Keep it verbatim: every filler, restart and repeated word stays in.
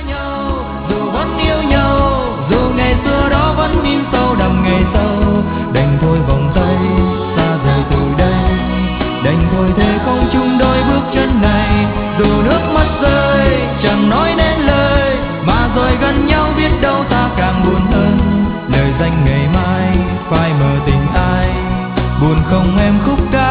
nhau, dù vẫn yêu nhau, dù ngày xưa đó vẫn in sâu đậm ngày sau. Đành thôi vòng tay xa rời từ đây, đành thôi thế không chung đôi bước chân này. Dù nước mắt rơi chẳng nói nên lời, mà rồi gần nhau biết đâu ta càng buồn hơn. Lời danh ngày mai phai mờ tình ai, buồn không em khúc ca